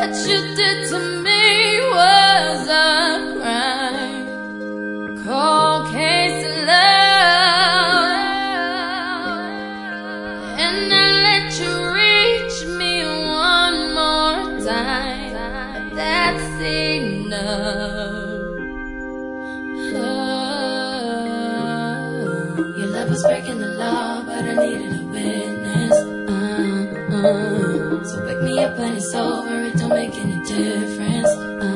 What you did to me was a crime, cold case of love, and I let you reach me one more time. That's enough. Your love was breaking the law, but I needed a witness. So wake me up when it's over, it don't make any difference.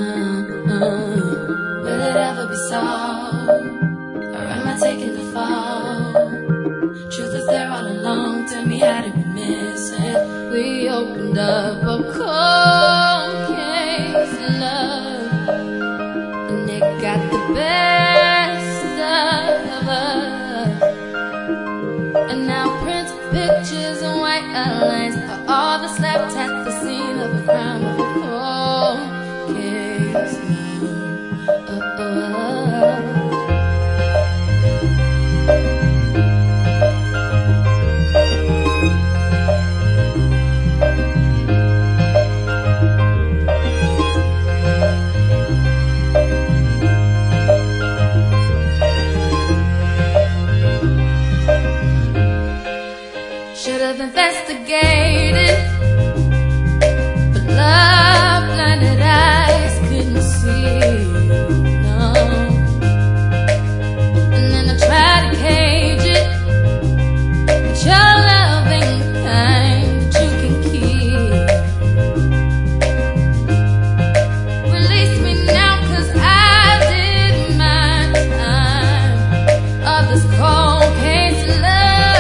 Will it ever be solved, or am I taking the fall? Truth is there all along, tell me how did we miss it? We opened up a cold case of love, and it got the best of us. And now prints, pictures, and white outlines are all that's left at the scene of a crime, of a cold case Should've investigated, but love blinded eyes couldn't see, no. And then I tried to cage it, but your love ain't the kind that you can keep. Release me now, 'cause I did my time of this cold case of love.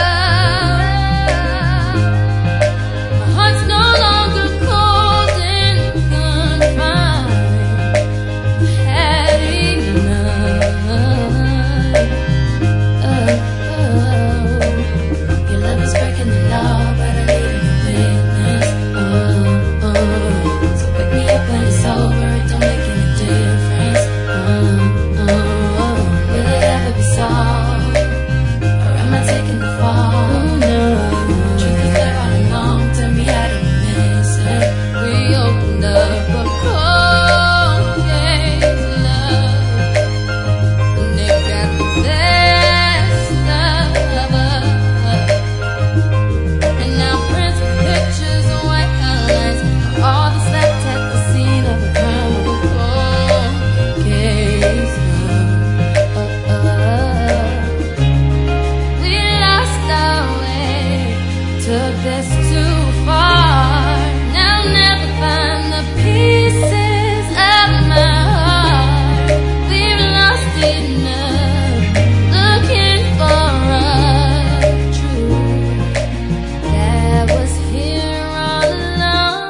Took this too far, now I'll never find the pieces of my heart. We've lost enough, looking for a truth that was here all along.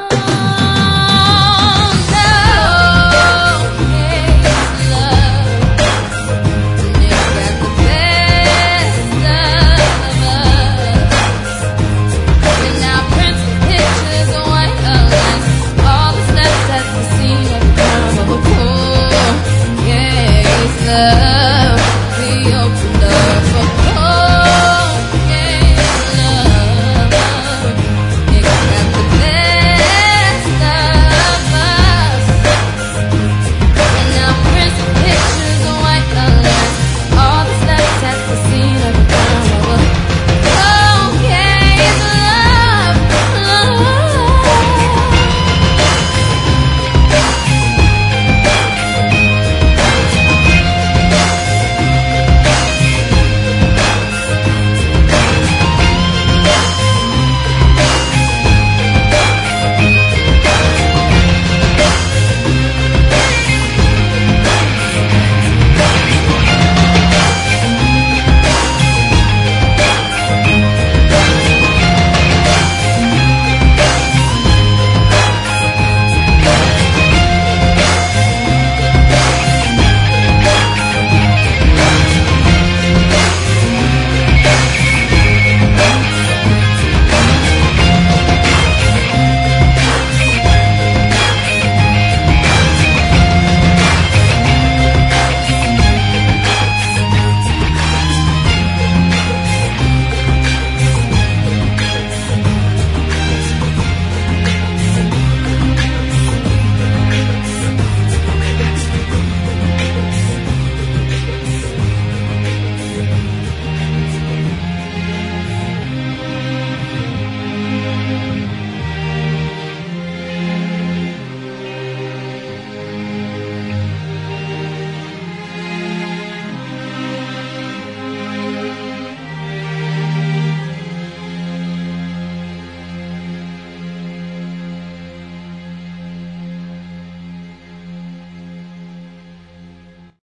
Love.